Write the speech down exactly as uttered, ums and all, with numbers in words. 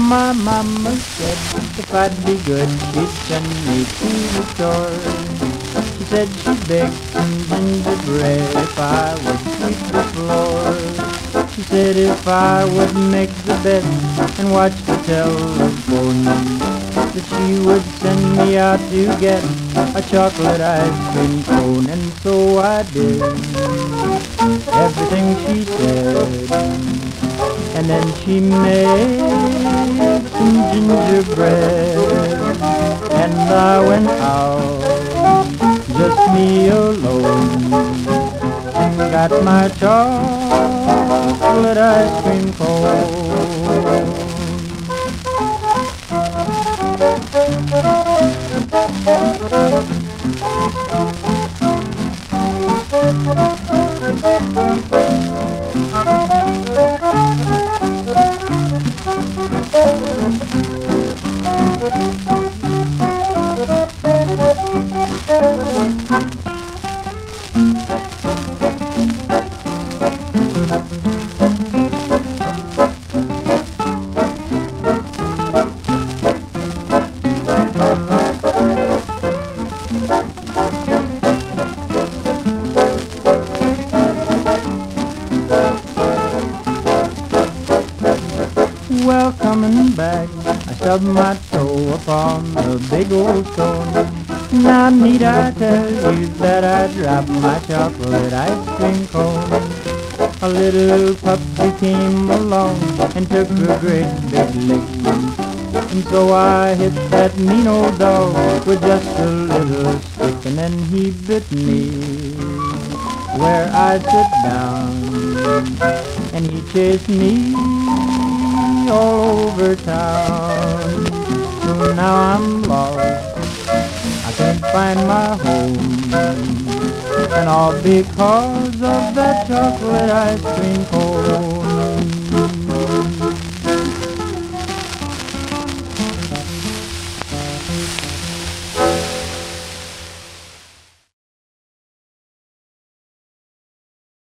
My mama said if I'd be good, she'd send me to the store. She said she'd bake some gingerbread if I would sweep the floor. She said if I would make the bed and watch the telephone, that she would send me out to get a chocolate ice cream cone. And so I did everything she said, and then she made some gingerbread, and I went out, just me alone, and got my chocolate ice cream cone. Well, coming back, I stubbed my toe upon the big old stone. Now need I tell you that I dropped my chocolate ice cream cone? A little puppy came along and took a great big lick, and so I hit that mean old dog with just a little stick, and then he bit me where I sit down, and he chased me all over town. So now I'm lost, I can't find my home, and all because of that chocolate ice cream cone.